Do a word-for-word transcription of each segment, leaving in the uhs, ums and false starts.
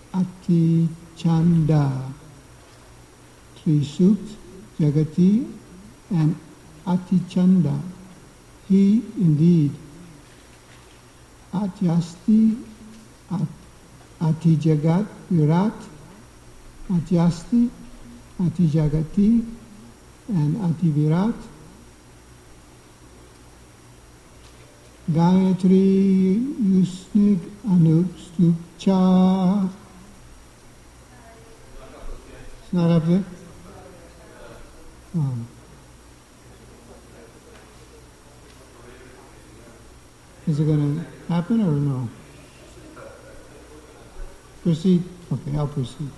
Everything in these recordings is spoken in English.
Ati Chanda. Trisukt, Jagati, and Ati Chanda. He indeed. Atyasti, At, Ati Jagat, Virat, Atyasti, Ati Jagati, and Ati Virat. Gayatri Yusnig Anup Stupcha. It's not up there? Oh. Is it going to happen or no? Proceed? Okay, I'll proceed.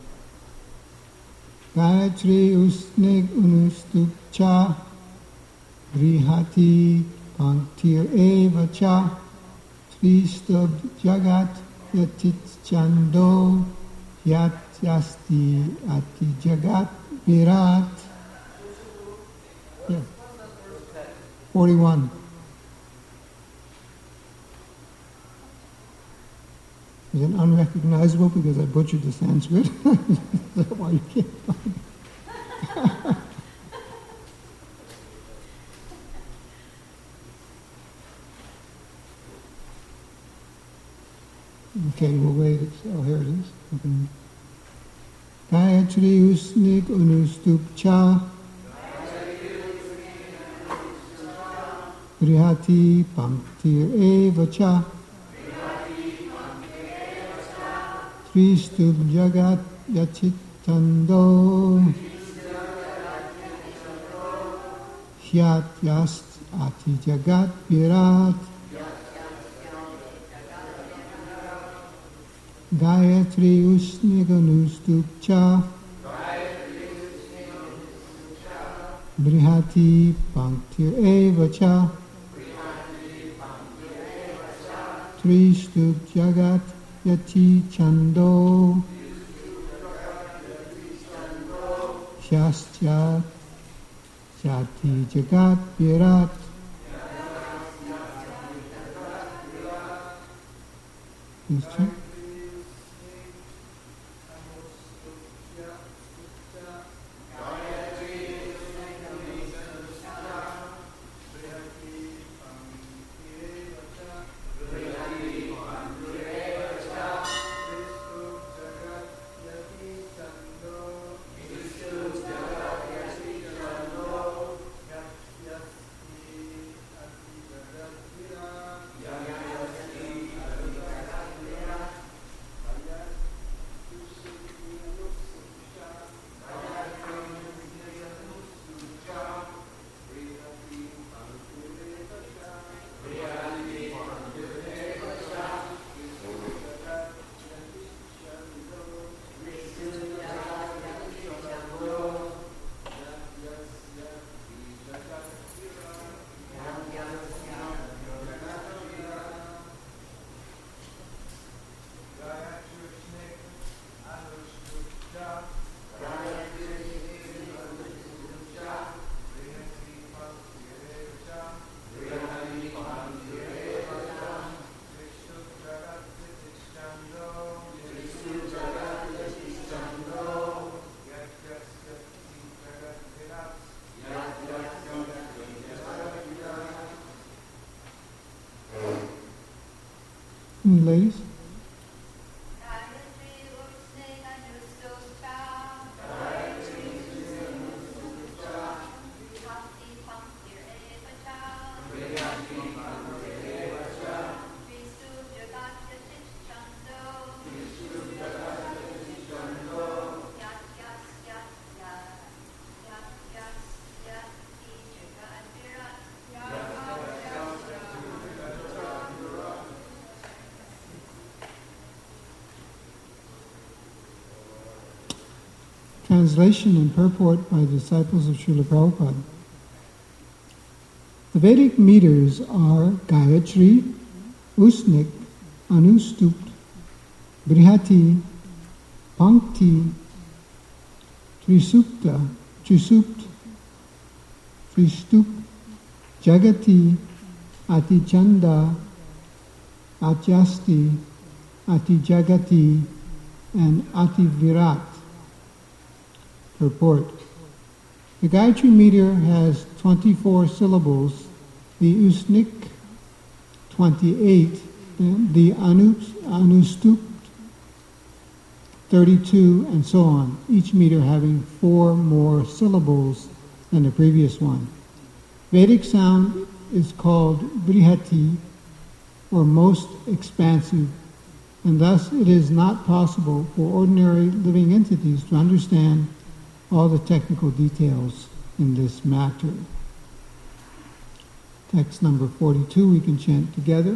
Gayatri Usnig Unustupcha Grihati Panktir Eva Cha Tristub Jagat Yatit Chando Yatyasti Ati Jagat Virat. Yeah. forty-one. Is it unrecognizable because I butchered the Sanskrit? Is that why you can't find it? Okay, we'll wait. Oh, here it is. Okay. Gayatri Usnik Unustupcha Grihati Panktir Eva Cha Tristub Jagat Yachitando Hyat Yast Ati Jagat Virat Gayatri Usniganustupcha Brihati Panktir Eva Cha Tristub Jagat Yati Chando Shastya Jati Jagat Virat. Please check. Ladies? Translation and purport by disciples of Srila Prabhupada. The Vedic meters are Gayatri, Usnik, Anustupt, Brihati, Pankti, Trisupta, Trisupt, Tristup, Jagati, Atichanda, Atyasti, Ati Jagati, and Ativirat. Purport. The Gayatri meter has twenty-four syllables, the Usnik twenty-eight, and the Anu, Anustup thirty-two, and so on, each meter having four more syllables than the previous one. Vedic sound is called Brihati, or most expansive, and thus it is not possible for ordinary living entities to understand all the technical details in this matter. Text number forty-two, we can chant together.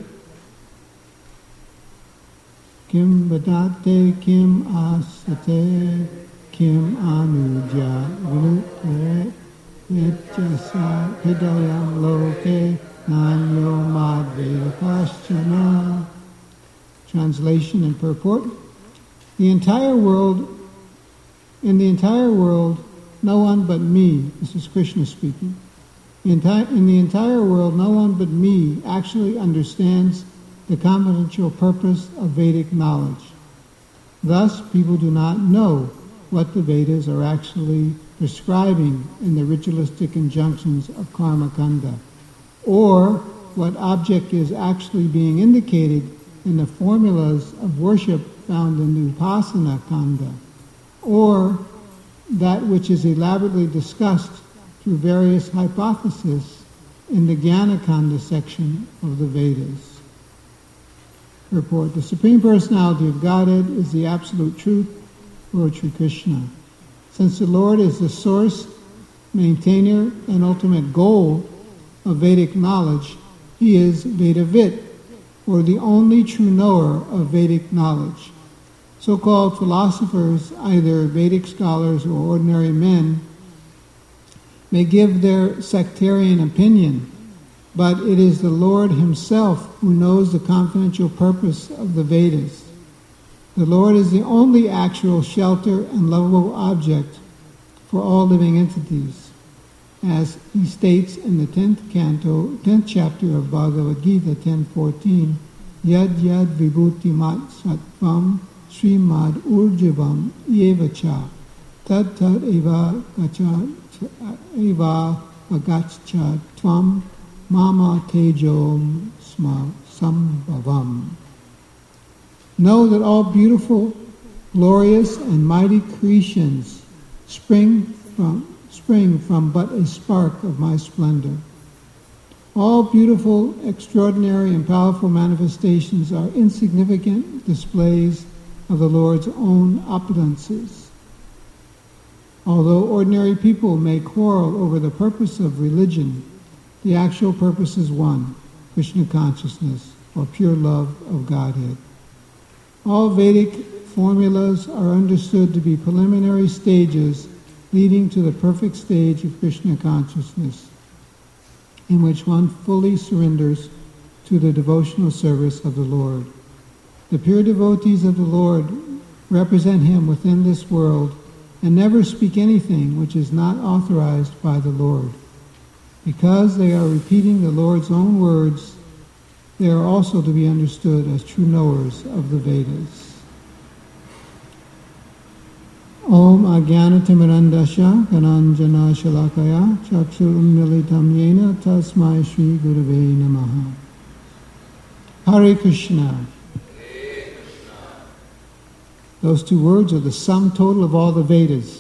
Kim vadate, kim asate, kim anuja, vinute, yetjasa, hidayam loke, nanyo madveda paschana. Translation and purport. The entire world, in the entire world, no one but me, this is Krishna speaking, in the entire world, no one but me actually understands the confidential purpose of Vedic knowledge. Thus, people do not know what the Vedas are actually prescribing in the ritualistic injunctions of Karma Kanda, or what object is actually being indicated in the formulas of worship found in the Upasana Kanda, or that which is elaborately discussed through various hypotheses in the Jnana Kanda section of the Vedas. Report. The Supreme Personality of Godhead is the Absolute Truth, Lord Sri Krishna. Since the Lord is the source, maintainer, and ultimate goal of Vedic knowledge, he is Vedavit, or the only true knower of Vedic knowledge. So-called philosophers, either Vedic scholars or ordinary men, may give their sectarian opinion, but it is the Lord himself who knows the confidential purpose of the Vedas. The Lord is the only actual shelter and lovable object for all living entities, as he states in the tenth canto, tenth chapter of Bhagavad Gita, ten fourteen, Yad yad vibhuti mat sattvam srimad urjavam yevacha tad tad eva gacha eva agachcha tvam mama tejom sma sambhavam. Know that all beautiful, glorious, and mighty creations spring from spring from but a spark of my splendor. All beautiful, extraordinary, and powerful manifestations are insignificant displays of the Lord's own opulences. Although ordinary people may quarrel over the purpose of religion, the actual purpose is one, Krishna consciousness, or pure love of Godhead. All Vedic formulas are understood to be preliminary stages leading to the perfect stage of Krishna consciousness, in which one fully surrenders to the devotional service of the Lord. The pure devotees of the Lord represent him within this world and never speak anything which is not authorized by the Lord. Because they are repeating the Lord's own words, they are also to be understood as true knowers of the Vedas. Om Ajnanatimirandasya Gananjana Shalakaya Chakshur Unmilitam Yena Tasmai Shri Gurave Namaha. Hare Krishna. Those two words are the sum total of all the Vedas.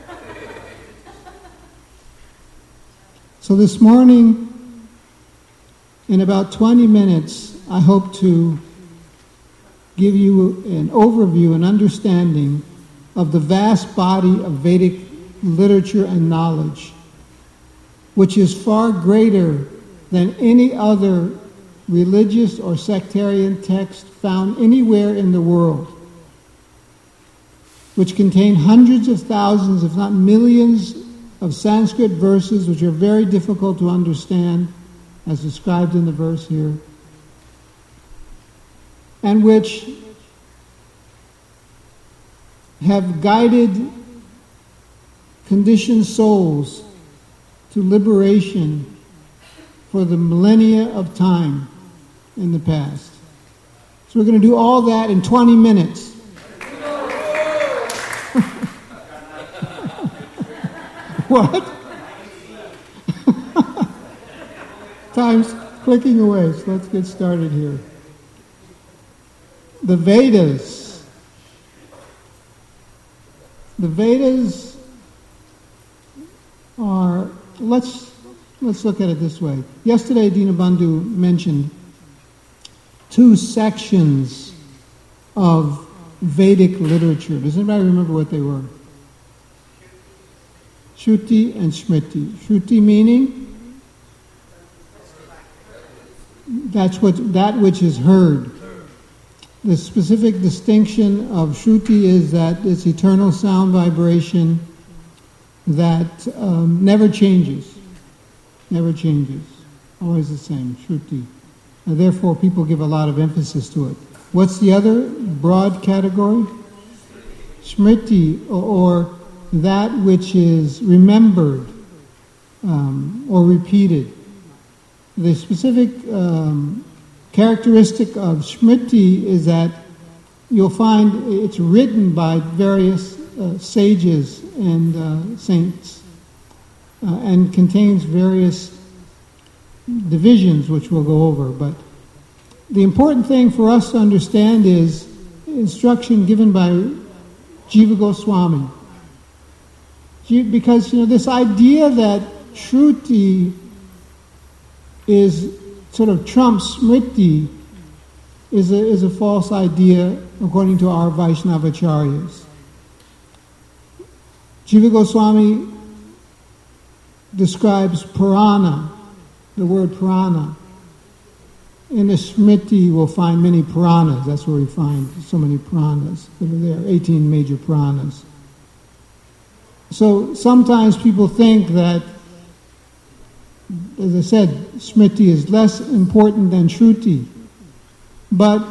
So this morning, in about twenty minutes, I hope to give you an overview and understanding of the vast body of Vedic literature and knowledge, which is far greater than any other religious or sectarian text found anywhere in the world, which contain hundreds of thousands, if not millions, of Sanskrit verses which are very difficult to understand, as described in the verse here, and which have guided conditioned souls to liberation for the millennia of time in the past. So we're going to do all that in twenty minutes. What? Time's clicking away, so let's get started here. The Vedas. The Vedas are, let's let's look at it this way. Yesterday, Dinabandhu mentioned two sections of Vedic literature. Does anybody remember what they were? Shruti and Smriti. Shruti meaning that's what that which is heard. The specific distinction of Shruti is that it's eternal sound vibration that um, never changes, never changes, always the same. Shruti. And therefore, people give a lot of emphasis to it. What's the other broad category? Smriti, or, or that which is remembered um, or repeated. The specific um, characteristic of Smriti is that you'll find it's written by various uh, sages and uh, saints uh, and contains various divisions which we'll go over. But the important thing for us to understand is instruction given by Jiva Goswami. Because, you know, this idea that Shruti is sort of trumps Smriti is a, is a false idea according to our Vaishnavacharyas. Jiva Goswami describes Purana, the word Purana. In the Smriti we'll find many Puranas. That's where we find so many Puranas that are there, eighteen major Puranas. So sometimes people think that, as I said, Smriti is less important than Shruti. But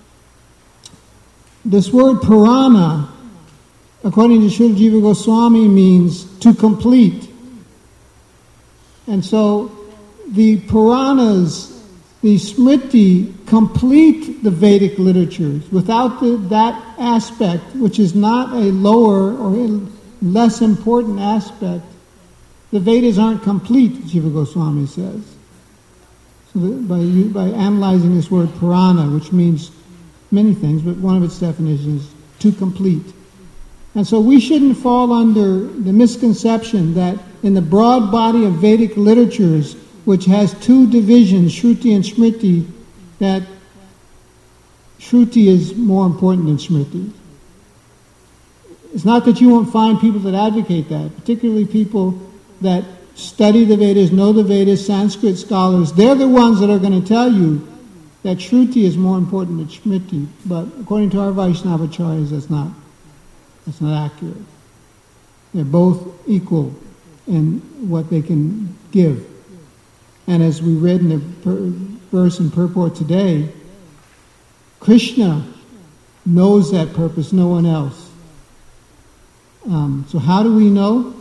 this word Purana, according to Srila Jiva Goswami, means to complete. And so the Puranas, the Smriti, complete the Vedic literatures. Without the, that aspect, which is not a lower or a less important aspect, the Vedas aren't complete, Jiva Goswami says. So that by, by analyzing this word Purana, which means many things, but one of its definitions is to complete. And so we shouldn't fall under the misconception that in the broad body of Vedic literatures, which has two divisions, Shruti and Smriti, that Shruti is more important than Smriti. It's not that you won't find people that advocate that, particularly people that study the Vedas, know the Vedas, Sanskrit scholars. They're the ones that are going to tell you that Shruti is more important than Smriti. But according to our Vaishnavacharyas, that's not, that's not accurate. They're both equal in what they can give. And as we read in the per- verse and purport today, Krishna knows that purpose, no one else. Um, so how do we know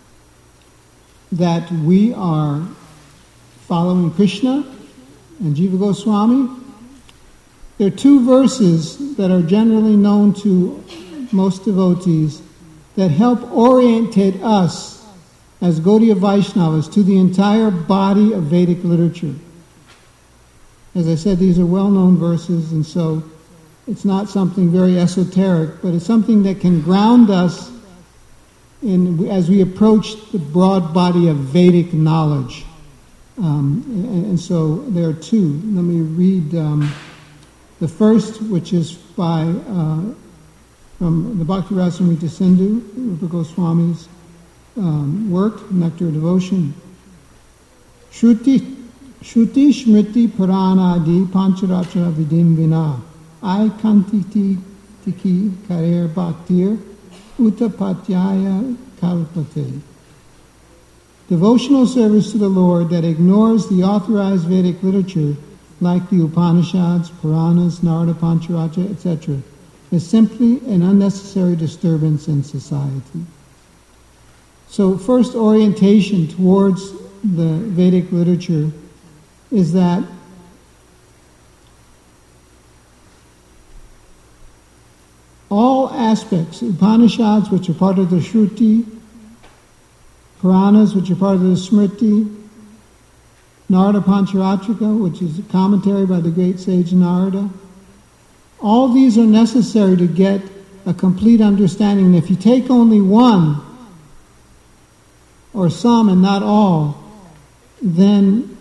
that we are following Krishna and Jiva Goswami? There are two verses that are generally known to most devotees that help orientate us as Gaudiya Vaishnavas to the entire body of Vedic literature. As I said, these are well-known verses, and so it's not something very esoteric, but it's something that can ground us in as we approach the broad body of Vedic knowledge. Um, and, and so there are two. Let me read um, the first, which is by uh, from the Bhakti Rasamrita Sindhu, Rupa Goswami's um, work, Nectar of Devotion. Shruti, Shruti Smriti Puranadi Pancharatra Vidim Vina Ai Kantiti Tiki Karer Bhaktir Uttapatyaya Kalpate. Devotional service to the Lord that ignores the authorized Vedic literature like the Upanishads, Puranas, Narada Pancharatra, et cetera is simply an unnecessary disturbance in society. So first orientation towards the Vedic literature is that all aspects, Upanishads, which are part of the Shruti, Puranas, which are part of the Smriti, Narada Pancharatrika, which is a commentary by the great sage Narada. All these are necessary to get a complete understanding. And if you take only one, or some and not all, then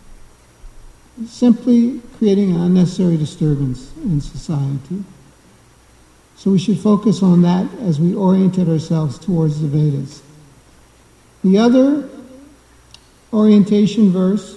simply creating an unnecessary disturbance in society. So we should focus on that as we orientate ourselves towards the Vedas. The other orientation verse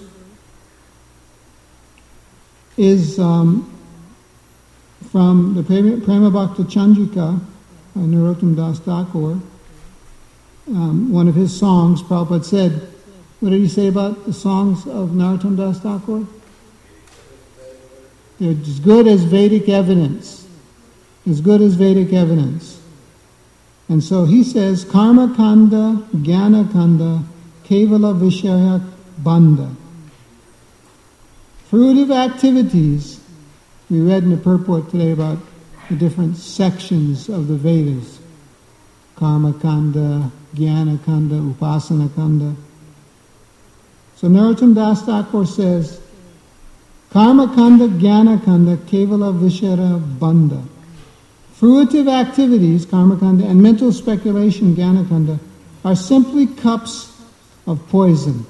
is um, from the Prema Bhakta Chandrika by Narottam Das Thakur. Um, one of his songs, Prabhupada said, what did he say about the songs of Narottam Das Thakur? They're as good as Vedic evidence. As good as Vedic evidence. And so he says, Karma Kanda, Jnana Kanda, Kevala Vishaya Bandha. Fruitive activities. We read in the purport today about the different sections of the Vedas. Karma Kanda, Jnana Kanda, Upasana Kanda. So Narottam Das Thakur says, Karma Kanda, Jnana Kanda, Kevala Vishara Bandha. Fruitive activities, Karma Kanda, and mental speculation, Jnana Kanda, are simply cups of poison.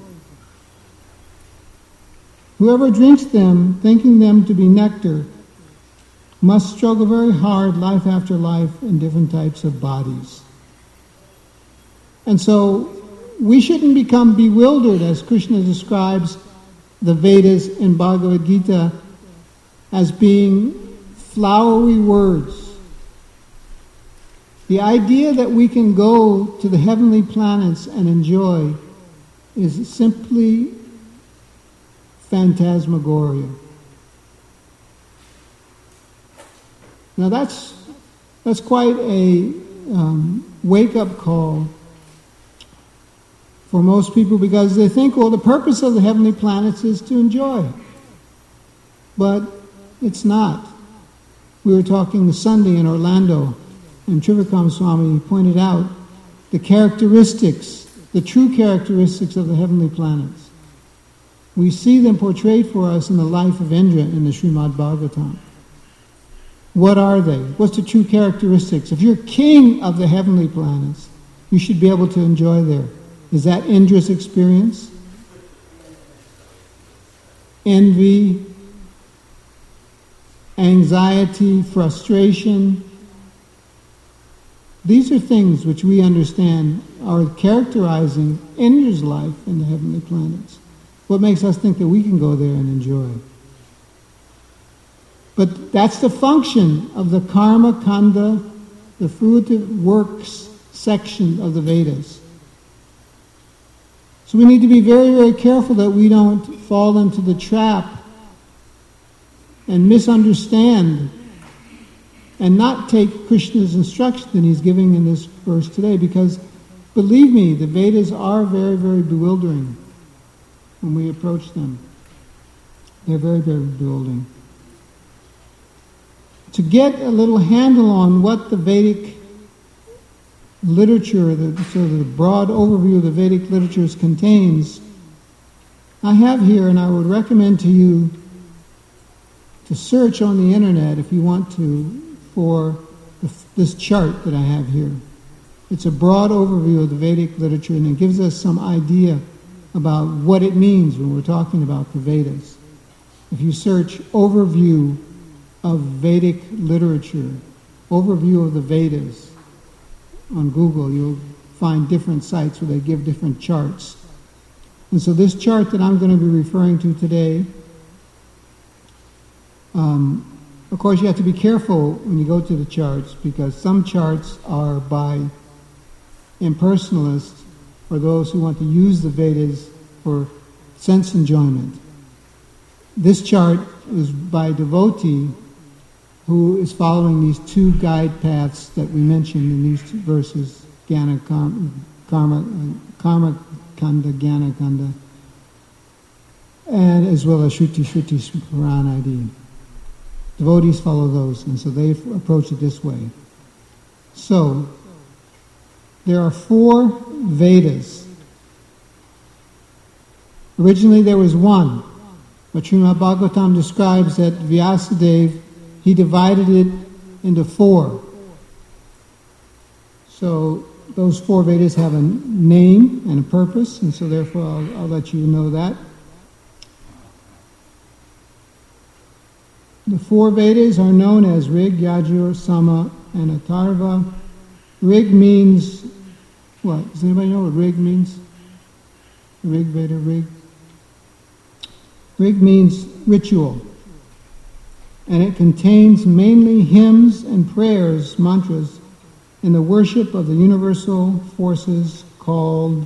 Whoever drinks them, thinking them to be nectar, must struggle very hard life after life in different types of bodies. And so we shouldn't become bewildered, as Krishna describes the Vedas in Bhagavad Gita as being flowery words. The idea that we can go to the heavenly planets and enjoy is simply phantasmagoria. Now that's that's quite a um, wake-up call for most people, because they think, well, the purpose of the heavenly planets is to enjoy. But it's not. We were talking Sunday in Orlando, and Trivikram Swami pointed out the characteristics, the true characteristics of the heavenly planets. We see them portrayed for us in the life of Indra in the Srimad Bhagavatam. What are they? What's the true characteristics? If you're king of the heavenly planets, you should be able to enjoy there. Is that Indra's experience? Envy, anxiety, frustration. These are things which we understand are characterizing Indra's life in the heavenly planets. What makes us think that we can go there and enjoy? But that's the function of the Karma Kanda, the fruitive works section of the Vedas. So we need to be very, very careful that we don't fall into the trap and misunderstand and not take Krishna's instruction that he's giving in this verse today, because believe me, the Vedas are very, very bewildering when we approach them. They're very, very bewildering. To get a little handle on what the Vedic literature, the sort of the broad overview of the Vedic literatures contains, I have here, and I would recommend to you to search on the internet if you want to for the, this chart that I have here. It's a broad overview of the Vedic literature, and it gives us some idea about what it means when we're talking about the Vedas. If you search overview of Vedic literature, overview of the Vedas on Google, you'll find different sites where they give different charts. And so this chart that I'm going to be referring to today, um, of course you have to be careful when you go to the charts, because some charts are by impersonalists, or those who want to use the Vedas for sense enjoyment. This chart is by a devotee who is following these two guide paths that we mentioned in these two verses, Jnana Karma, Karma, Karma Kanda, Jnana Kanda, and as well as Shruti Shruti Purana I D. Devotees follow those, and so they approach it this way. So, there are four Vedas. Originally there was one, but Srimad Bhagavatam describes that Vyasadeva, he divided it into four. So those four Vedas have a name and a purpose, and so therefore I'll, I'll let you know that. The four Vedas are known as Rig, Yajur, Sama, and Atharva. Rig means what? Does anybody know what Rig means? Rig Veda, Rig. Rig means ritual, and it contains mainly hymns and prayers, mantras, in the worship of the universal forces called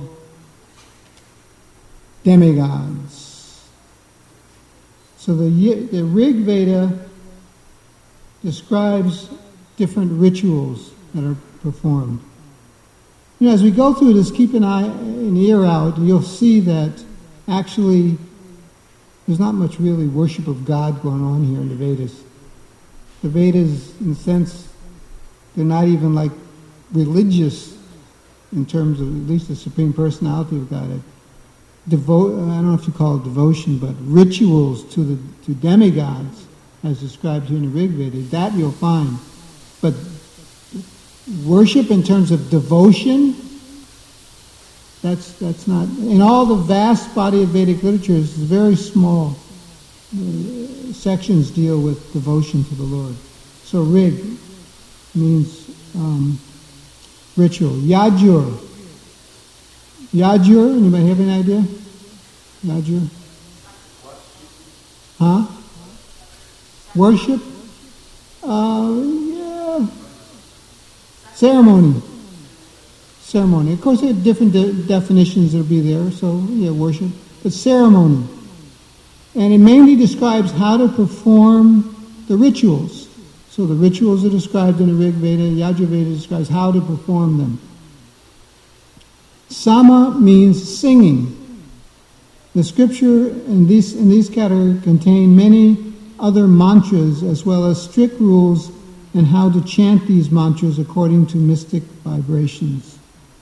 demigods. So the, the Rig Veda describes different rituals that are performed. You know, as we go through this, keep an eye, an ear out, and you'll see that actually there's not much really worship of God going on here in the Vedas. The Vedas, in a sense, they're not even like religious in terms of at least the Supreme Personality of God. Devo- I don't know if you call it devotion, but rituals to the to demigods, as described here in the Rig Veda, that you'll find. But worship in terms of devotion, that's that's not. In all the vast body of Vedic literature, it's very small uh, sections deal with devotion to the Lord. So Rig means um, ritual. Yajur. Yajur, anybody have any idea? Yajur? Huh? Worship? Uh, yeah. Ceremony. Ceremony. Of course, there are different de- definitions that will be there, so, yeah, worship. But ceremony. And it mainly describes how to perform the rituals. So the rituals are described in the Rig Veda, Yajur Veda describes how to perform them. Sama means singing. The scripture in these, in these categories contain many other mantras as well as strict rules on how to chant these mantras according to mystic vibrations.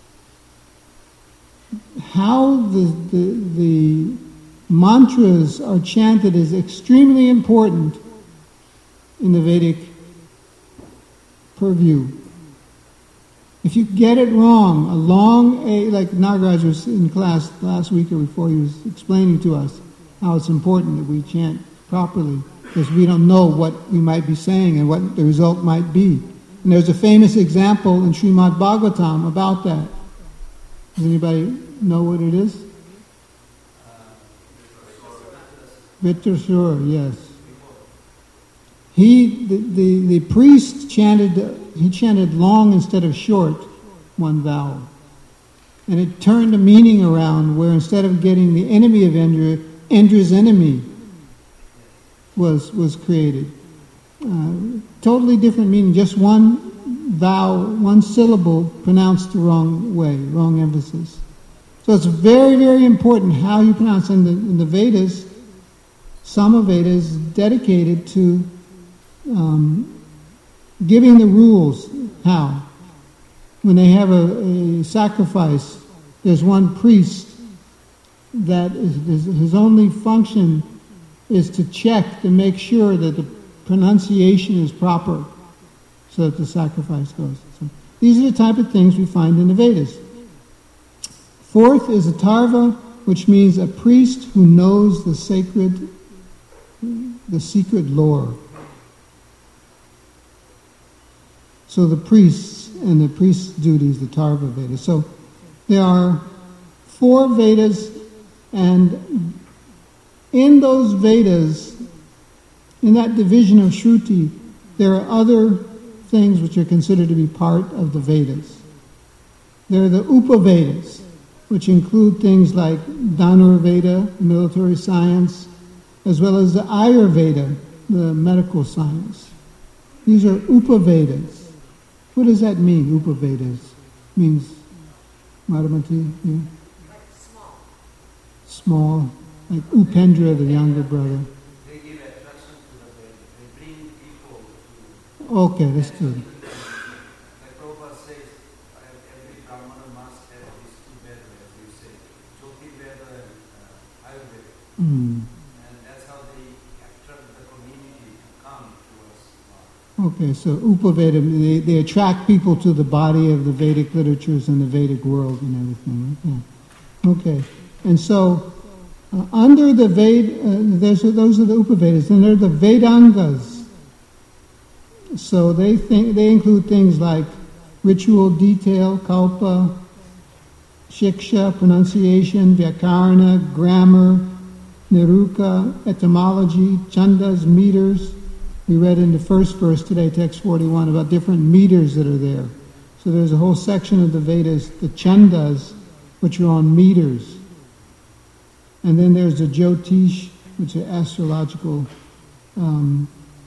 How the, the, the mantras are chanted is extremely important in the Vedic purview. If you get it wrong, a long, a, like Nagaraj was in class last week or before, he was explaining to us how it's important that we chant properly, because we don't know what we might be saying and what the result might be. And there's a famous example in Srimad Bhagavatam about that. Does anybody know what it is? Vitrasura, yes. He, the, the, the priest chanted, he chanted long instead of short, one vowel. And it turned the meaning around where instead of getting the enemy of Indra, Indra's enemy was, was created. Uh, totally different meaning, just one vowel, one syllable pronounced the wrong way, wrong emphasis. So it's very, very important how you pronounce. In the, in the Vedas, Sama Veda is dedicated to um, giving the rules. How? When they have a, a sacrifice, there's one priest that is, his only function is to check to make sure that the pronunciation is proper so that the sacrifice goes. So these are the type of things we find in the Vedas. Fourth is Atharva, which means a priest who knows the sacred, the secret lore. So the priests and the priest's duties, the Atharva Veda. So there are four Vedas, and in those Vedas, in that division of Shruti, there are other things which are considered to be part of the Vedas. There are the Upavedas, which include things like Dhanurveda, military science, as well as the Ayurveda, the medical science. These are Upavedas. What does that mean, Upavedas? Means, Madhavanti? Yeah. Like small. Small. Like Upendra, the younger brother. They give attraction to the Veda. They bring people to... Okay, that's good. Like Prabhupada says uh, every Brahmana must have these two Vedas, as you say, Jyoti Veda and uh, Ayurveda. Mm. And that's how they attract the community to come to us. Okay, so Upaveda, they, they attract people to the body of the Vedic literatures and the Vedic world and everything. Yeah. Okay, and so uh, under the Ved, uh, there's, those are the Upavedas, and they're the Vedangas. So they think they include things like ritual detail, kalpa, shiksha, pronunciation, vyakarana, grammar, niruka, etymology, chandas, meters. We read in the first verse today, text forty-one, about different meters that are there. So there's a whole section of the Vedas, the chandas, which are on meters. And then there's the Jyotish, which are astrological um,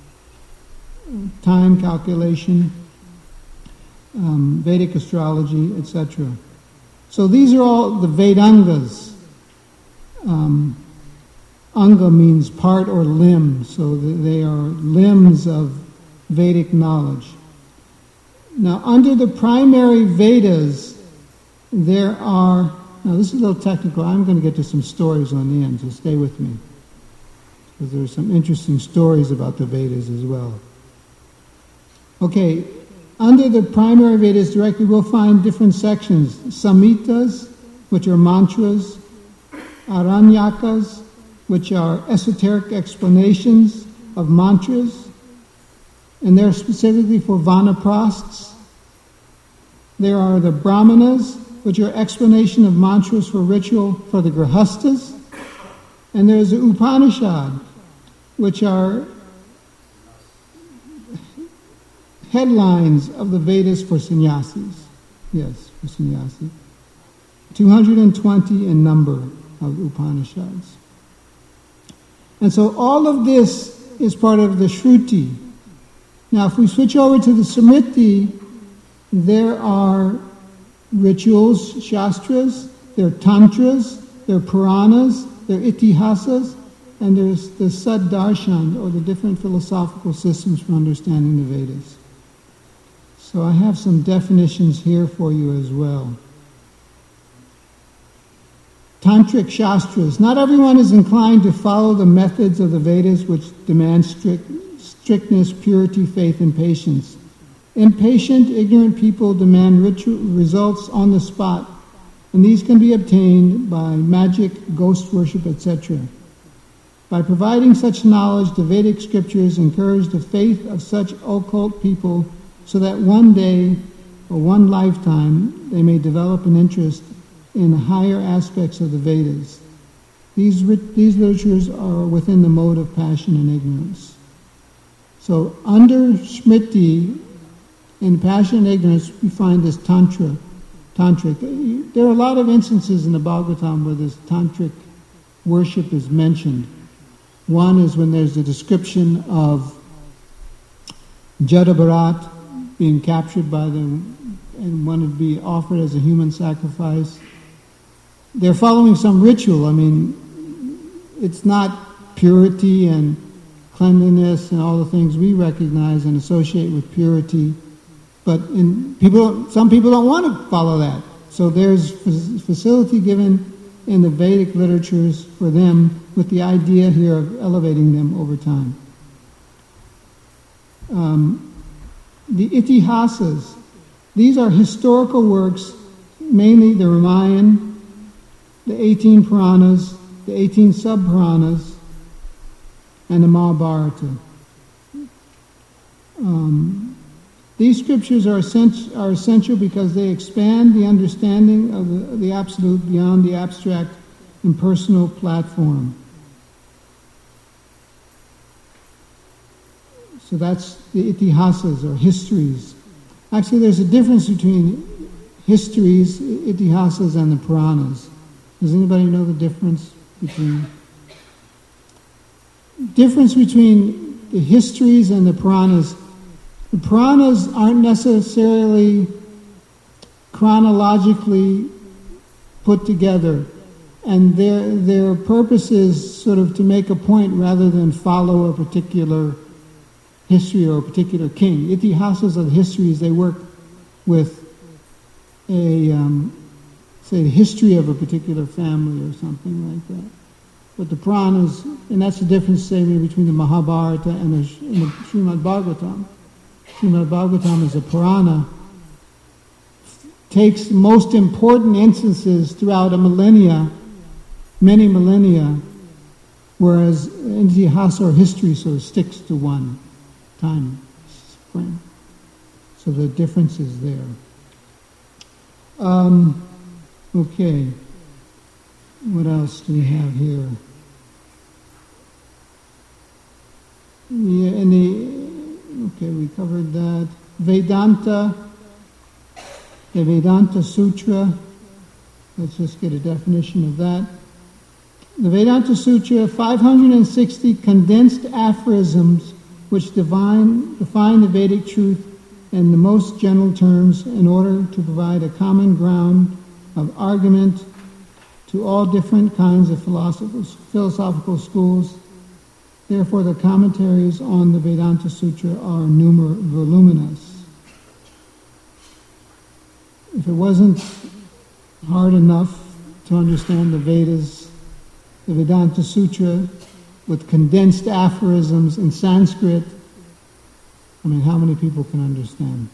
time calculation, um, Vedic astrology, et cetera. So these are all the Vedangas. Um, Anga means part or limb, so they are limbs of Vedic knowledge. Now, under the primary Vedas, there are, now this is a little technical, I'm going to get to some stories on the end, so stay with me, because there are some interesting stories about the Vedas as well. Okay, under the primary Vedas directly, we'll find different sections. Samhitas, which are mantras, Aranyakas, which are esoteric explanations of mantras, and they're specifically for vanaprasts. There are the Brahmanas, which are explanation of mantras for ritual for the grihastas, and there's the Upanishad, which are headlines of the Vedas for sannyasis. Yes, for sannyasi. two hundred twenty in number of Upanishads. And so all of this is part of the Shruti. Now if we switch over to the Smriti, there are rituals, shastras, there are tantras, there are Puranas, there are itihasas, and there's the Saddarshan, or the different philosophical systems for understanding the Vedas. So I have some definitions here for you as well. Tantric Shastras. Not everyone is inclined to follow the methods of the Vedas, which demand strict, strictness, purity, faith, and patience. Impatient, ignorant people demand ritual results on the spot, and these can be obtained by magic, ghost worship, et cetera. By providing such knowledge, the Vedic scriptures encourage the faith of such occult people so that one day or one lifetime they may develop an interest in the higher aspects of the Vedas. These, these literatures are within the mode of passion and ignorance. So under Smriti, in passion and ignorance, we find this Tantra, Tantric. There are a lot of instances in the Bhagavatam where this Tantric worship is mentioned. One is when there's a description of Jada Bharat being captured by them and wanted to be offered as a human sacrifice. They're following some ritual. I mean, it's not purity and cleanliness and all the things we recognize and associate with purity. But in people, some people don't want to follow that. So there's facility given in the Vedic literatures for them with the idea here of elevating them over time. Um, the itihasas, these are historical works, mainly the Ramayana, the eighteen Puranas, the eighteen sub-Puranas, and the Mahabharata. Um, these scriptures are, essential, are essential because they expand the understanding of the, the absolute beyond the abstract and personal platform. So that's the itihasas, or histories. Actually, there's a difference between histories, itihasas, and the Puranas. Does anybody know the difference between difference between the histories and the Puranas? The Puranas aren't necessarily chronologically put together, and their their purpose is sort of to make a point rather than follow a particular history or a particular king. Itihasas are the histories. They work with a um, say the history of a particular family or something like that. But the Puranas, and that's the difference, say, between the Mahabharata and the, and the Srimad Bhagavatam. Srimad Bhagavatam is a Purana, takes the most important instances throughout a millennia, many millennia, whereas Itihasa or history sort of sticks to one time frame. So the difference is there. Um, okay. What else do we have here? Yeah, and the, okay, we covered that. Vedanta, the Vedanta Sutra. Let's just get a definition of that. The Vedanta Sutra, five hundred sixty condensed aphorisms which define, define the Vedic truth in the most general terms in order to provide a common ground of argument to all different kinds of philosophical, philosophical schools. Therefore, the commentaries on the Vedanta Sutra are numer- voluminous. If it wasn't hard enough to understand the Vedas, the Vedanta Sutra with condensed aphorisms in Sanskrit, I mean, how many people can understand?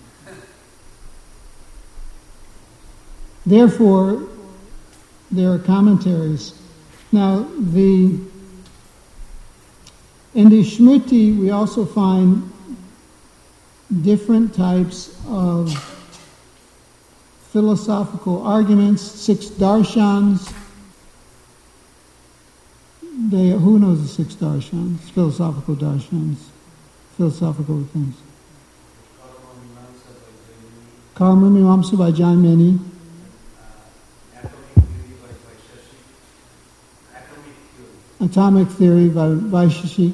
Therefore, there are commentaries. Now, the in the Smriti, we also find different types of philosophical arguments, six darshans. They, who knows the six darshans? Philosophical darshans, philosophical things. Karma Mimamsa by John Many. Atomic Theory by Vaisheshik.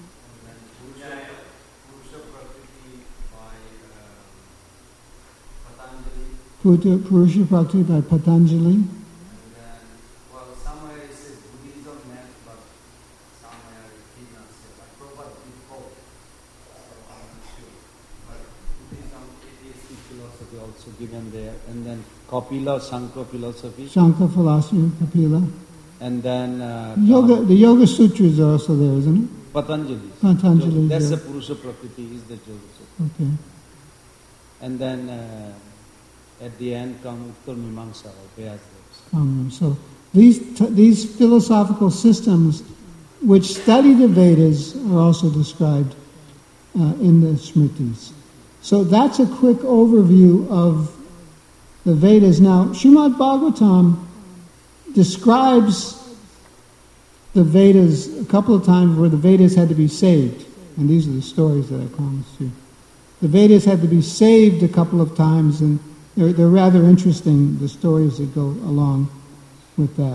Purusha Prakriti by Patanjali. And then, well, somewhere it says Buddhism meant, but somewhere it did not say. Like Prabhupada did both, so I'm not sure. But Buddhism, atheistic philosophy also given there. And then Kapila, Shankara philosophy. Shankara philosophy, Kapila. And then uh, Yoga, the Yoga Sutras are also there, isn't it? Patanjali. Patanjali. That's yeah. the Purusha Prakriti, is the Yoga Sutra. Okay. And then uh, at the end come Uttar Mimamsa or Vyasa. Um, so these t- these philosophical systems which study the Vedas are also described uh, in the Smritis. So that's a quick overview of the Vedas. Now, Srimad Bhagavatam describes the Vedas a couple of times where the Vedas had to be saved. And these are the stories that I promised you. The Vedas had to be saved a couple of times, and they're, they're rather interesting, the stories that go along with that.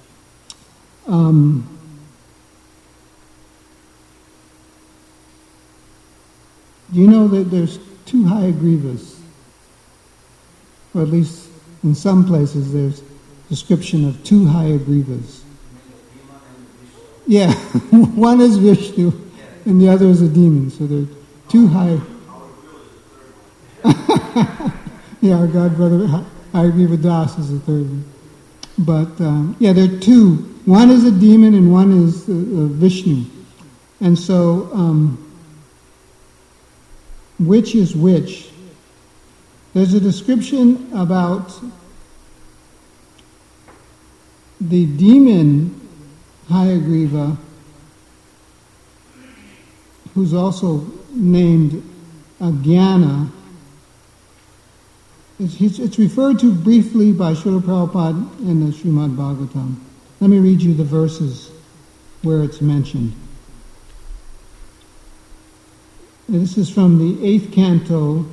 Um, do you know that there's two Hayagrivas? Or at least in some places there's description of two Hayagrivas. Yeah, one is Vishnu and the other is a demon. So there are two high. Yeah, our god brother Hayagriva Das is the third one. But um, yeah, there are two. One is a demon and one is uh, uh, Vishnu. And so, um, which is which? There's a description about the demon Hayagriva, who's also named Ajnana. It's, it's referred to briefly by Srila Prabhupada in the Srimad Bhagavatam. Let me read you the verses where it's mentioned. This is from the eighth canto,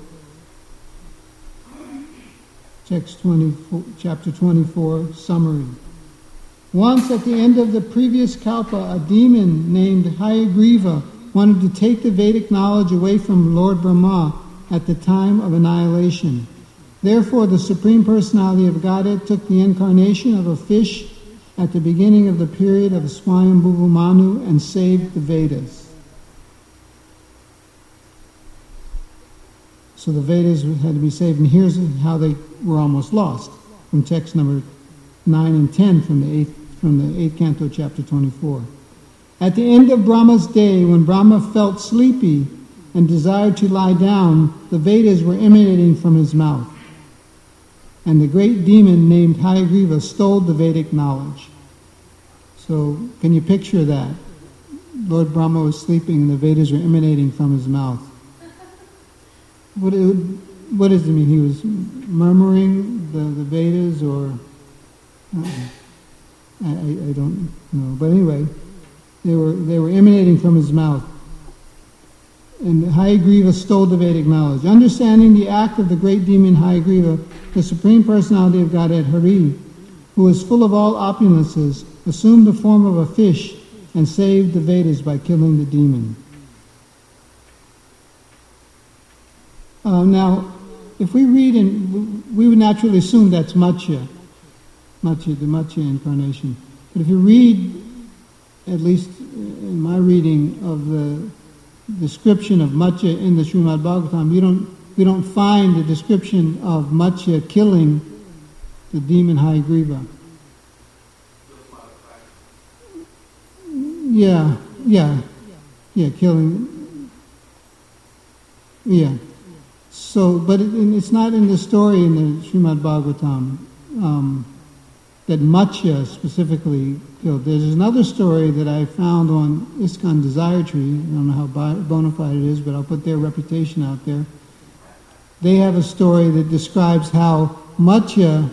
text twenty-four, chapter twenty-four, summary. Once at the end of the previous kalpa, a demon named Hayagriva wanted to take the Vedic knowledge away from Lord Brahma at the time of annihilation. Therefore, the Supreme Personality of Godhead took the incarnation of a fish at the beginning of the period of Swayambhuva Manu and saved the Vedas. So the Vedas had to be saved, and here's how they were almost lost, from text number nine and ten from the eighth, from the eighth canto, chapter twenty-four. At the end of Brahma's day, when Brahma felt sleepy and desired to lie down, the Vedas were emanating from his mouth. And the great demon named Hayagriva stole the Vedic knowledge. So, can you picture that? Lord Brahma was sleeping and the Vedas were emanating from his mouth. What, it, what does it mean? He was murmuring the, the Vedas, or... Uh, I, I don't know. But anyway, they were, they were emanating from his mouth. And Hayagriva stole the Vedic knowledge. Understanding the act of the great demon Hayagriva, the Supreme Personality of Godhead, Hari, who was full of all opulences, assumed the form of a fish and saved the Vedas by killing the demon. Uh, now, if we read, in, we would naturally assume that's Matsya, Matsya, the Matsya incarnation. But if you read, at least in my reading of the description of Matsya in the Srimad Bhagavatam, you don't, we don't find the description of Matsya killing the demon Hayagriva. Yeah, yeah, yeah, killing, yeah. So, but it, it's not in the story in the Srimad Bhagavatam um, that Matsya specifically killed. There's another story that I found on ISKCON Desire Tree. I don't know how bona fide it is, but I'll put their reputation out there. They have a story that describes how Matsya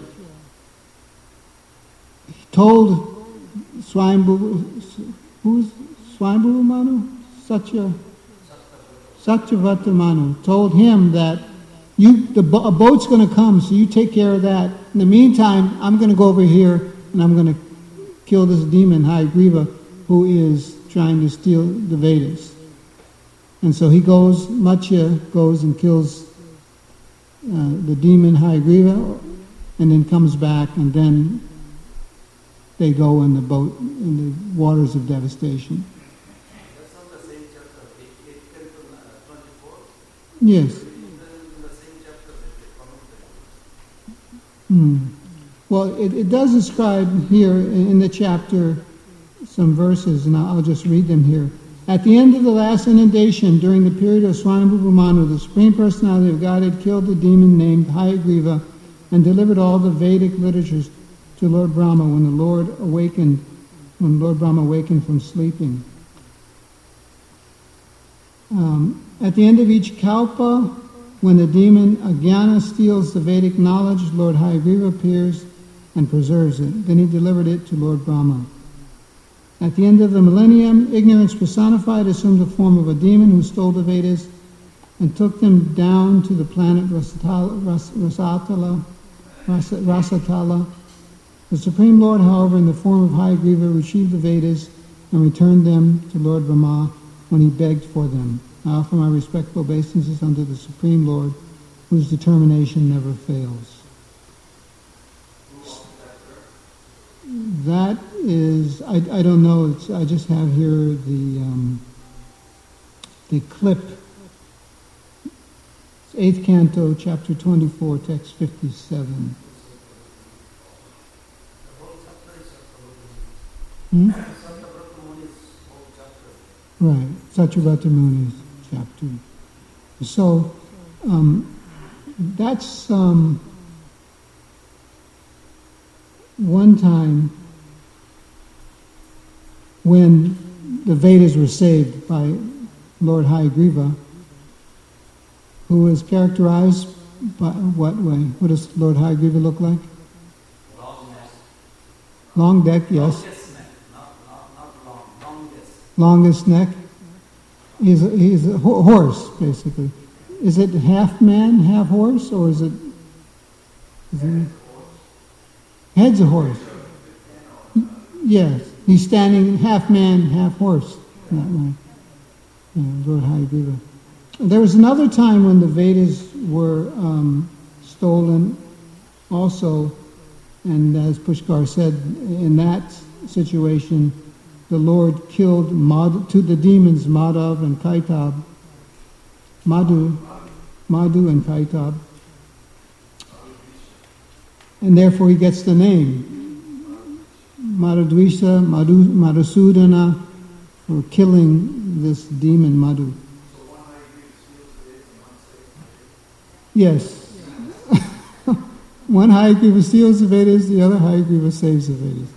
told Swayambhu, who's Swayambhu Manu? Satya, Satyavata Manu told him that you, the a boat's going to come, so you take care of that. In the meantime, I'm going to go over here and I'm going to kill this demon Hayagriva, who is trying to steal the Vedas. And so he goes, Matsya goes and kills uh, the demon Hayagriva, and then comes back, and then they go in the boat in the waters of devastation. That's not the same chapter. It, it came from uh, twenty-four. Yes. In the same chapter that they commented. Hmm. Well, it, it does describe here in the chapter some verses, and I'll just read them here. At the end of the last inundation, during the period of Swayambhu Manu, the Supreme Personality of Godhead killed the demon named Hayagriva and delivered all the Vedic literatures to Lord Brahma when the Lord awakened, when Lord Brahma awakened from sleeping. Um, at the end of each kalpa, when the demon Ajnana steals the Vedic knowledge, Lord Hayagriva appears and preserves it. Then he delivered it to Lord Brahma. At the end of the millennium, ignorance personified assumed the form of a demon who stole the Vedas and took them down to the planet Rasatala, Rasatala, Rasatala. The Supreme Lord, however, in the form of Hayagriva, retrieved the Vedas and returned them to Lord Brahma when he begged for them. I offer my respectful obeisances unto the Supreme Lord, whose determination never fails. That is, I, I don't know, it's, I just have here the um, the clip. It's eighth canto, chapter twenty-four, text fifty-seven. Hmm? Right, Satyavata Muni's chapter. So, um, that's um, one time when the Vedas were saved by Lord Hayagriva, who is characterized by what way? What does Lord Hayagriva look like? Long neck. Long neck, yes. Longest neck, not, not, not long, longest. Longest neck. He's a, he's a ho- horse, basically. Is it half man, half horse, or is it? Is it head's a horse. Yes, he's standing half man, half horse. That way. Yeah, Lord Hayagriva. There was another time when the Vedas were um, stolen, also, and as Pushkar said, in that situation, the Lord killed Madhu, to the demons Madhav and Kaitab, Madhu, Madhu and Kaitab. And therefore he gets the name Madhudvisha, Madhu, Madhusudana, for killing this demon Madhu. Yes. One Hayagriva steals the Vedas, the other Hayagriva saves the Vedas.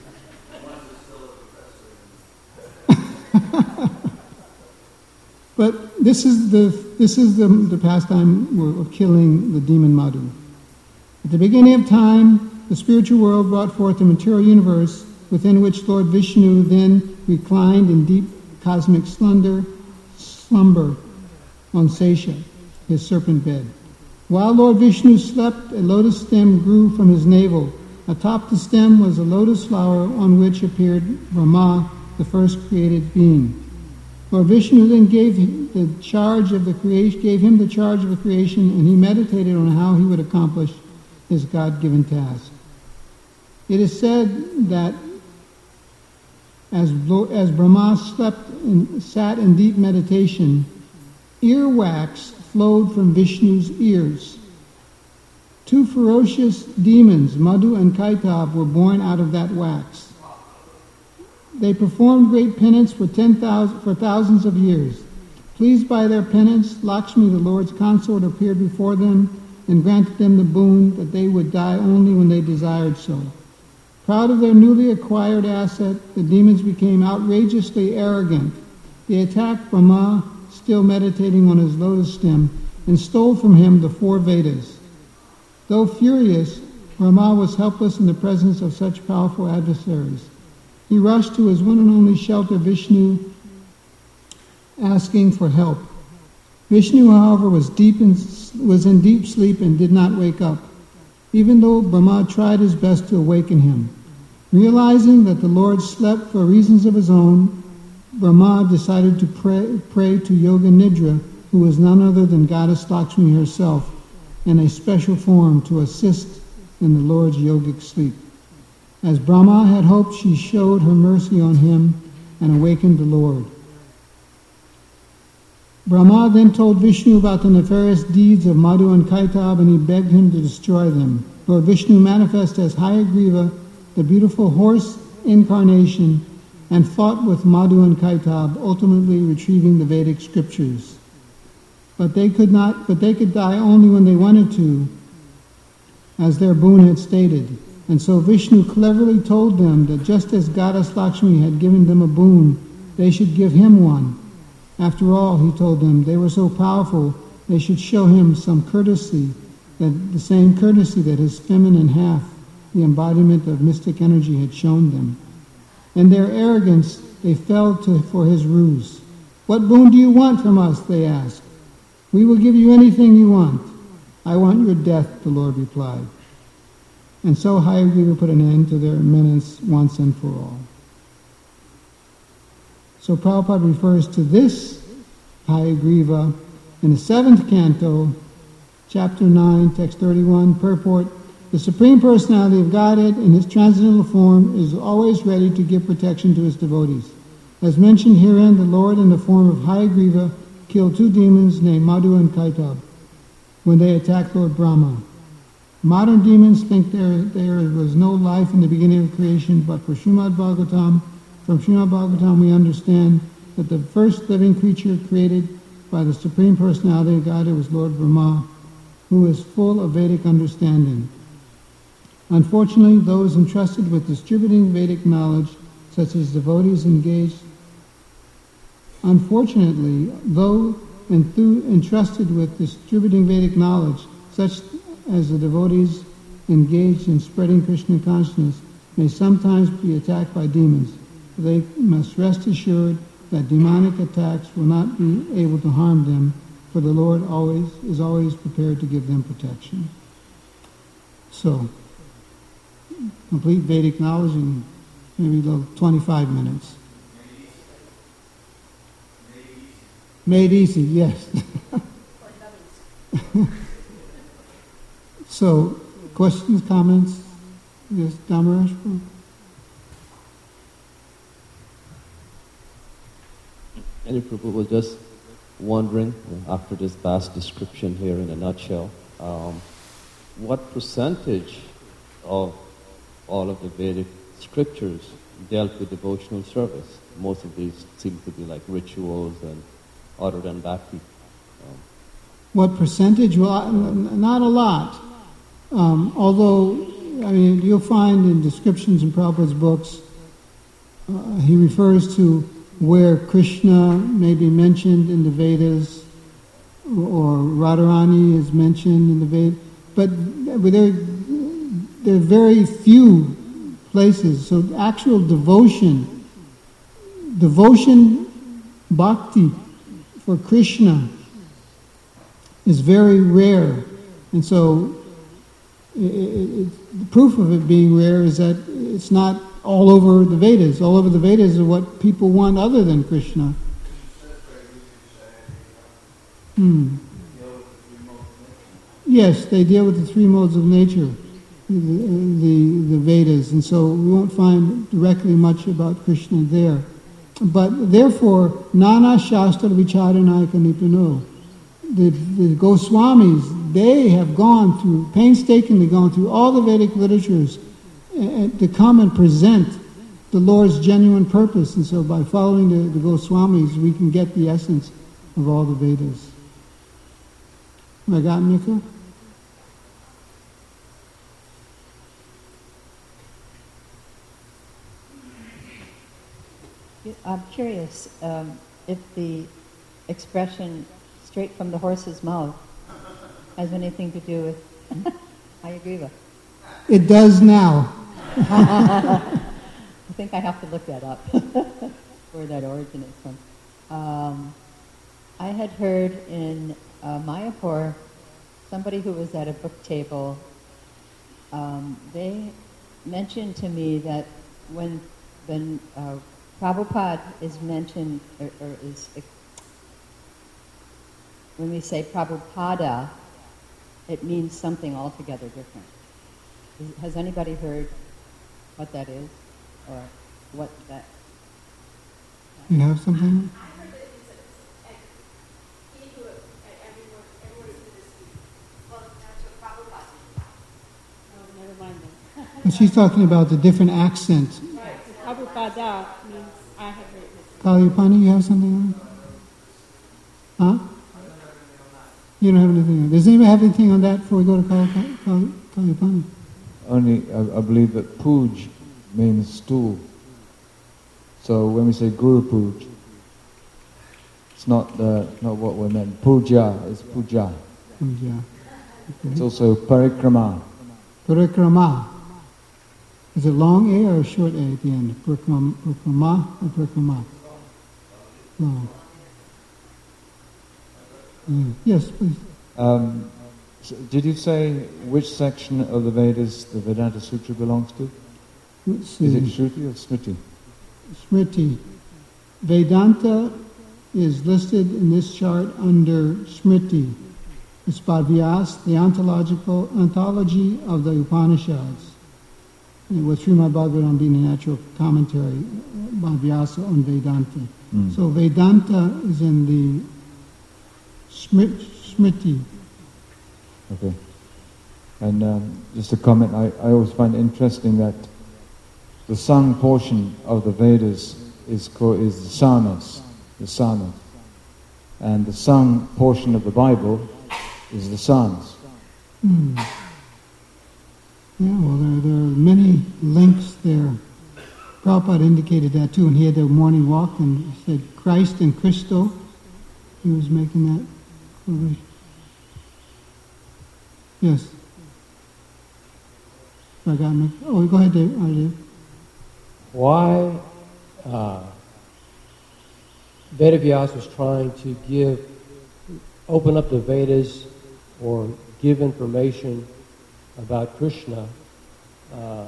But this is the this is the, the pastime of killing the demon Madhu. At the beginning of time, the spiritual world brought forth a material universe within which Lord Vishnu then reclined in deep cosmic slumber, slumber on Sesha, his serpent bed. While Lord Vishnu slept, a lotus stem grew from his navel. Atop the stem was a lotus flower on which appeared Brahma, the first created being. Lord Vishnu then gave him the charge of the creation, gave him the charge of the creation, and he meditated on how he would accomplish his God-given task. It is said that as, as Brahma slept and sat in deep meditation, earwax flowed from Vishnu's ears. Two ferocious demons, Madhu and Kaitab, were born out of that wax. They performed great penance for ten thousand for thousands of years. Pleased by their penance, Lakshmi, the Lord's consort, appeared before them and granted them the boon that they would die only when they desired so. Proud of their newly acquired asset, the demons became outrageously arrogant. They attacked Brahma, still meditating on his lotus stem, and stole from him the four Vedas. Though furious, Brahma was helpless in the presence of such powerful adversaries. He rushed to his one and only shelter, Vishnu, asking for help. Vishnu, however, was deep in, was in deep sleep and did not wake up, even though Brahma tried his best to awaken him. Realizing that the Lord slept for reasons of his own, Brahma decided to pray, pray to Yoga Nidra, who was none other than Goddess Lakshmi herself, in a special form to assist in the Lord's yogic sleep. As Brahma had hoped, she showed her mercy on him and awakened the Lord. Brahma then told Vishnu about the nefarious deeds of Madhu and Kaitab, and he begged him to destroy them. Lord Vishnu manifested as Hayagriva, the beautiful horse incarnation, and fought with Madhu and Kaitab, ultimately retrieving the Vedic scriptures. But they could not. But they could die only when they wanted to, as their boon had stated. And so Vishnu cleverly told them that just as Goddess Lakshmi had given them a boon, they should give him one. After all, he told them, they were so powerful, they should show him some courtesy, that the same courtesy that his feminine half, the embodiment of mystic energy, had shown them. In their arrogance, they fell to, for his ruse. What boon do you want from us? They asked. We will give you anything you want. I want your death, the Lord replied. And so Hayagriva put an end to their menace once and for all. So Prabhupada refers to this Hayagriva in the seventh canto, chapter nine, text thirty-one, purport. The Supreme Personality of Godhead in his transcendental form is always ready to give protection to his devotees. As mentioned herein, the Lord in the form of Hayagriva killed two demons named Madhu and Kaitab when they attacked Lord Brahma. Modern demons think there, there was no life in the beginning of creation, but for Srimad Bhagavatam, from Srimad Bhagavatam we understand that the first living creature created by the Supreme Personality of Godhead was Lord Brahma, who is full of Vedic understanding. Unfortunately, those entrusted with distributing Vedic knowledge, such as devotees engaged, unfortunately, though entrusted with distributing Vedic knowledge, such as the devotees engaged in spreading Krishna consciousness, may sometimes be attacked by demons. They must rest assured that demonic attacks will not be able to harm them, for the Lord always is always prepared to give them protection. So, complete Vedic knowledge in maybe twenty-five minutes. Made easy, yes. So, questions, comments? Yes, Dhammaraj? Any Prabhu was just wondering, after this vast description here in a nutshell, um, what percentage of all of the Vedic scriptures dealt with devotional service? Most of these seem to be like rituals and other than bhakti. Um, What percentage? Well, I- n- not a lot. Um, although, I mean, you'll find in descriptions in Prabhupada's books, uh, he refers to where Krishna may be mentioned in the Vedas, or Radharani is mentioned in the Vedas, but there, there are very few places. So actual devotion, devotion, bhakti for Krishna is very rare. And so it, it, it, the proof of it being rare is that it's not all over the Vedas. All over the Vedas are what people want other than Krishna. Hmm. Yes, they deal with the three modes of nature, the, the, the Vedas, and so we won't find directly much about Krishna there. But therefore, Nana Shastra Vicharanayaka Nipano, the, the Goswamis, they have gone through, painstakingly gone through all the Vedic literatures uh, to come and present the Lord's genuine purpose. And so by following the, the Goswamis, we can get the essence of all the Vedas. Have I got Mika? I'm curious um, if the expression "straight from the horse's mouth" has anything to do with Hayagriva. It does now. I think I have to look that up, where that originates from. Um, I had heard in uh, Mayapur, somebody who was at a book table, um, they mentioned to me that when when uh, Prabhupada is mentioned, or, or is, when we say Prabhupada, it means something altogether different. Is, has anybody heard what that is, or what that? You have something? I heard that it's a, a he who, everyone, everyone is this well, that's what Prabhupada. Oh, never mind then. And she's talking about the different accent. Right, so Prabhupada means I have heard this. Kalyapani, you have something on it? Huh? You don't have anything on it. Does anybody have anything on that before we go to Kalyapani? Only, I, I believe that puj means stool. So when we say Guru Puj, it's not uh, not what we meant. Puja is puja. Puja. Okay. It's also parikrama. Parikrama. Is it long A or short A at the end? Parikrama, parikrama or parikrama? Long. Yeah. Yes, please. Um, so did you say which section of the Vedas the Vedanta Sutra belongs to? Let's see. Is it Shruti or Smriti? Smriti. Vedanta is listed in this chart under Smriti. It's by Vyasa, the ontological ontology of the Upanishads. And with Srimad Bhagavatam being a natural commentary by Vyasa on Vedanta. Mm. So Vedanta is in the Smrit, Smriti. Okay. And um, just a comment, I, I always find it interesting that the sung portion of the Vedas is called, is the sanas, the sanas. And the sung portion of the Bible is the sans. Hmm. Yeah, well, there, there are many links there. Prabhupada indicated that too, and he had a morning walk and said Christ and Christo. He was making that correlation. Yes. I got my, oh, go ahead, Dave. All right, Dave. Why uh, Vedavyas was trying to give, open up the Vedas or give information about Krishna, uh,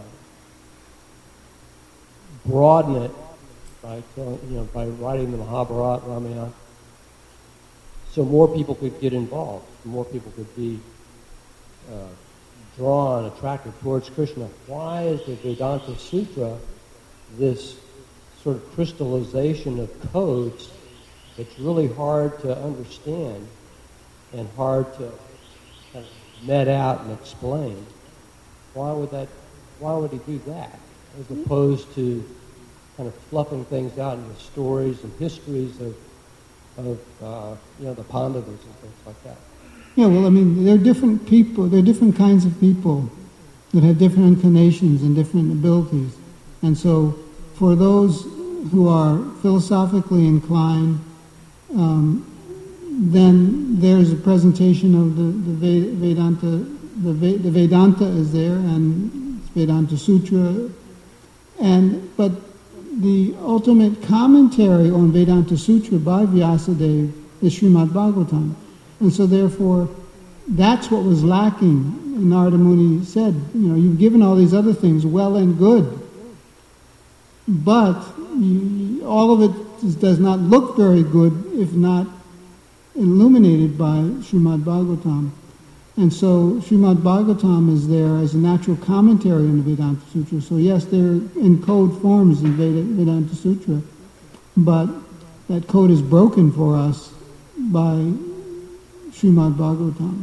broaden it by telling, you know, by writing the Mahabharata, Ramayana, so more people could get involved, more people could be uh, drawn, attracted towards Krishna. Why is the Vedanta Sutra this sort of crystallization of codes it's really hard to understand and hard to kind of net out and explain. Why would that? Why would he do that, as opposed to kind of fluffing things out into stories and histories of, of uh, you know, the Pandavas and things like that? Yeah, well, I mean, there are different people, there are different kinds of people that have different inclinations and different abilities. And so for those who are philosophically inclined, um, then there's a presentation of the, the Vedanta, the, the Vedanta is there, and Vedanta Sutra, and but the ultimate commentary on Vedanta Sutra by Vyasadeva is Srimad Bhagavatam. And so therefore, that's what was lacking. Narada Muni said, you know, you've given all these other things well and good, but you, all of it is, does not look very good if not illuminated by Srimad Bhagavatam. And so Srimad Bhagavatam is there as a natural commentary on the Vedanta Sutra. So yes, they're in code forms in Veda, Vedanta Sutra, but that code is broken for us by Srimad Bhagavatam.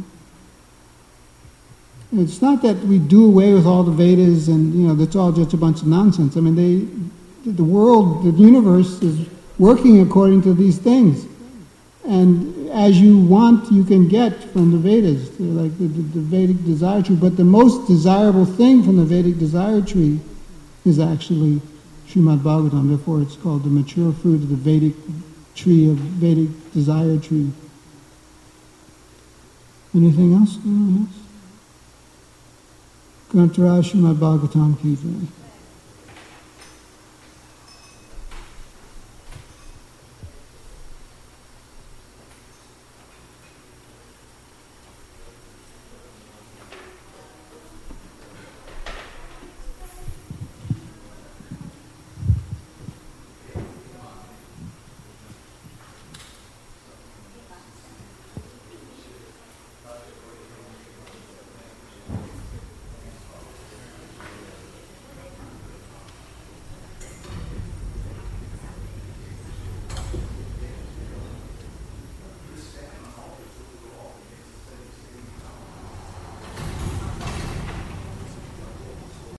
It's not that we do away with all the Vedas and, you know, that's all just a bunch of nonsense. I mean, they, the world, the universe is working according to these things. And as you want, you can get from the Vedas, like the, the, the Vedic desire tree. But the most desirable thing from the Vedic desire tree is actually Srimad Bhagavatam. Therefore, it's called the mature fruit of the Vedic tree, of Vedic desire tree. Anything else? Anyone else? Grantaraj Srimad Bhagavatam ki jai.